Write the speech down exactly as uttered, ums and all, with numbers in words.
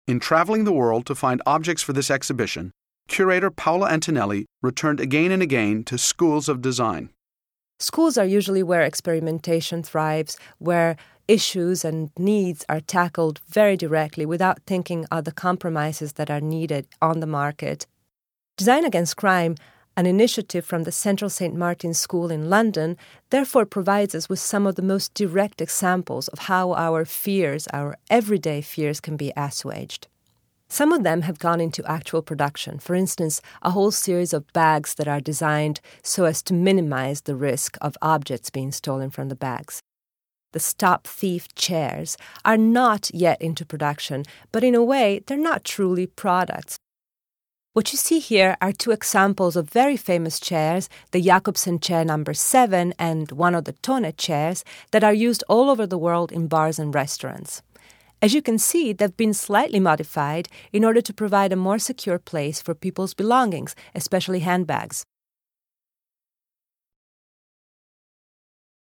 In traveling the world to find objects for this exhibition, curator Paola Antonelli returned again and again to schools of design. Schools are usually where experimentation thrives, where issues and needs are tackled very directly without thinking of the compromises that are needed on the market. Design Against Crime, an initiative from the Central Saint Martin's School in London, therefore provides us with some of the most direct examples of how our fears, our everyday fears, can be assuaged. Some of them have gone into actual production. For instance, a whole series of bags that are designed so as to minimize the risk of objects being stolen from the bags. The Stop Thief chairs are not yet into production, but in a way, they're not truly products. What you see here are two examples of very famous chairs, the Jacobsen chair number seven and one of the Tone chairs, that are used all over the world in bars and restaurants. As you can see, they've been slightly modified in order to provide a more secure place for people's belongings, especially handbags.